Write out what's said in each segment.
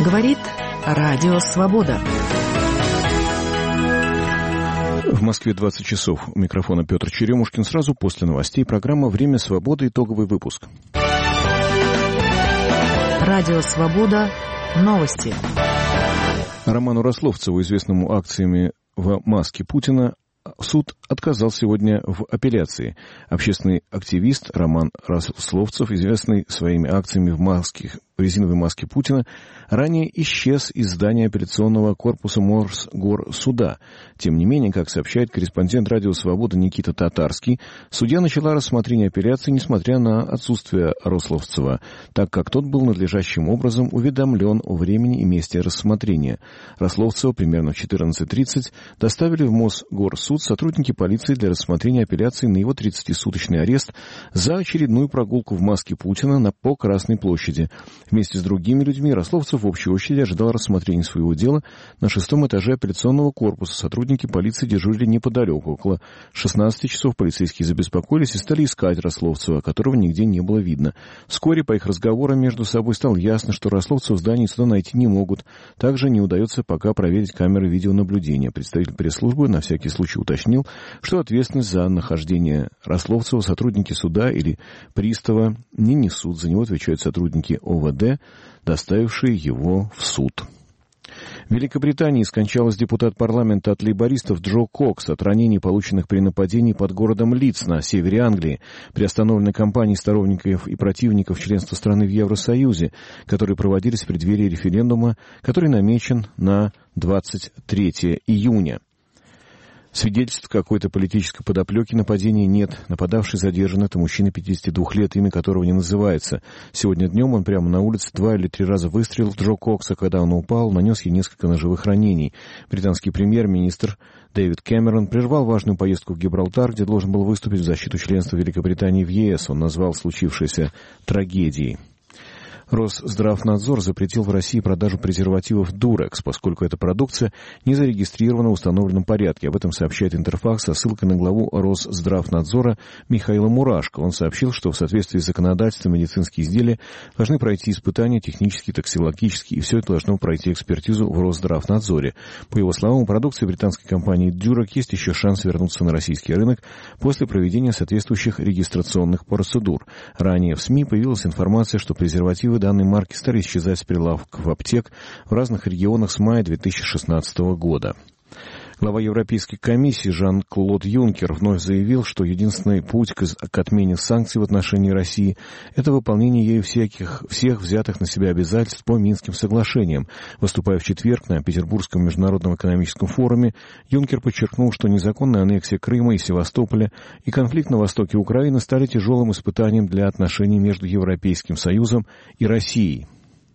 Говорит Радио Свобода. В Москве 20 часов. У микрофона Петр Черемушкин. Сразу после новостей программа «Время свободы». Итоговый выпуск. Радио Свобода. Новости. Роману Рословцеву, известному акциями в маске Путина, суд отказал сегодня в апелляции. Общественный активист Роман Рословцев, известный своими акциями в резиновой маске Путина, ранее исчез из здания апелляционного корпуса Мосгорсуда. Тем не менее, как сообщает корреспондент «Радио Свобода» Никита Татарский, судья начала рассмотрение апелляции, несмотря на отсутствие Рословцева, так как тот был надлежащим образом уведомлен о времени и месте рассмотрения. Рословцева примерно в 14:30 доставили в Мосгорсуд сотрудники полиции для рассмотрения апелляции на его 30-суточный арест за очередную прогулку в маске Путина по Красной площади. Вместе с другими людьми Рословцев в общей очереди ожидал рассмотрения своего дела на 6-м этаже апелляционного корпуса. Сотрудники полиции дежурили неподалеку. Около 16 часов полицейские забеспокоились и стали искать Рословцева, которого нигде не было видно. Вскоре по их разговорам между собой стало ясно, что Рословцева в здании суда найти не могут. Также не удается пока проверить камеры видеонаблюдения. Представитель пресс-службы на всякий случай уточнил, что ответственность за нахождение Рословцева сотрудники суда или пристава не несут. За него отвечают сотрудники ОВД, доставившие его в суд. В Великобритании скончалась депутат парламента от лейбористов Джо Кокс от ранений, полученных при нападении под городом Лидс на севере Англии. Приостановлены кампании сторонников и противников членства страны в Евросоюзе, которые проводились в преддверии референдума, который намечен на 23 июня. Свидетельств какой-то политической подоплеки нападения нет. Нападавший задержан. Это мужчина 52 лет, имя которого не называется. Сегодня днем он прямо на улице 2 или 3 раза выстрелил в Джо Кокса. Когда он упал, нанес ей несколько ножевых ранений. Британский премьер-министр Дэвид Кэмерон прервал важную поездку в Гибралтар, где должен был выступить в защиту членства Великобритании в ЕС. Он назвал случившееся трагедией. Росздравнадзор запретил в России продажу презервативов «Дурекс», поскольку эта продукция не зарегистрирована в установленном порядке. Об этом сообщает Интерфакс со ссылкой на главу Росздравнадзора Михаила Мурашко. Он сообщил, что в соответствии с законодательством медицинские изделия должны пройти испытания технические, токсикологические, и все это должно пройти экспертизу в Росздравнадзоре. По его словам, у продукции британской компании «Дюрек» есть еще шанс вернуться на российский рынок после проведения соответствующих регистрационных процедур. Ранее в СМИ появилась информация, что презервативы данной марки стали исчезать с прилавков аптек в разных регионах с мая 2016 года. Глава Европейской комиссии Жан-Клод Юнкер вновь заявил, что единственный путь к отмене санкций в отношении России – это выполнение ею всех взятых на себя обязательств по Минским соглашениям. Выступая в четверг на Петербургском международном экономическом форуме, Юнкер подчеркнул, что незаконная аннексия Крыма и Севастополя и конфликт на востоке Украины стали тяжелым испытанием для отношений между Европейским Союзом и Россией.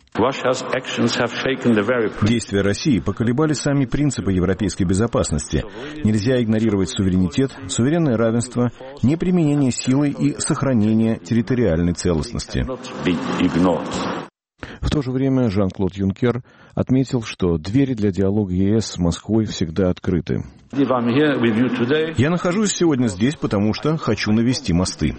Действия России поколебали сами принципы европейской безопасности. Нельзя игнорировать суверенитет, суверенное равенство, неприменение силы и сохранение территориальной целостности. В то же время Жан-Клод Юнкер отметил, что двери для диалога ЕС с Москвой всегда открыты. «Я нахожусь сегодня здесь, потому что хочу навести мосты».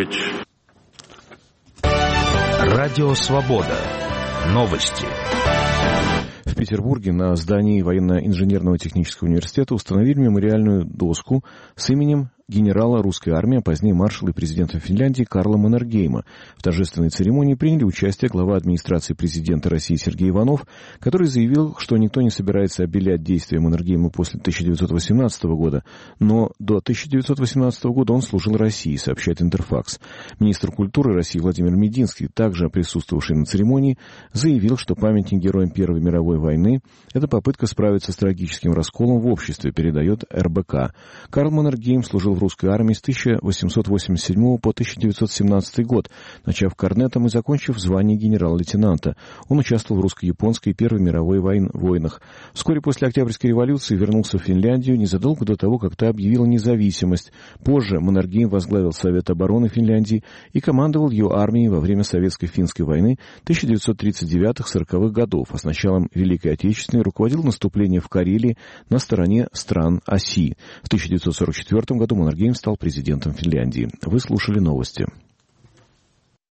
Радио «Свобода». Новости. В Петербурге на здании военно-инженерного технического университета установили мемориальную доску с именем генерала русской армии, а позднее маршала и президента Финляндии Карла Маннергейма. В торжественной церемонии приняли участие глава администрации президента России Сергей Иванов, который заявил, что никто не собирается обелять действия Маннергейма после 1918 года, но до 1918 года он служил России, сообщает Интерфакс. Министр культуры России Владимир Мединский, также присутствовавший на церемонии, заявил, что памятник героям Первой мировой войны – это попытка справиться с трагическим расколом в обществе, передает РБК. Карл Маннергейм служил в русской армии с 1887 по 1917 год, начав корнетом и закончив в звании генерал-лейтенанта. Он участвовал в русско-японской и Первой мировой войнах. Вскоре после Октябрьской революции вернулся в Финляндию незадолго до того, как та объявила независимость. Позже Маннергейм возглавил Совет обороны Финляндии и командовал ее армией во время Советско-финской войны 1939-40-х годов, а с началом Великой Отечественной руководил наступлением в Карелии на стороне стран оси. В 1944 году Маннергейм стал президентом Финляндии. Вы слушали новости.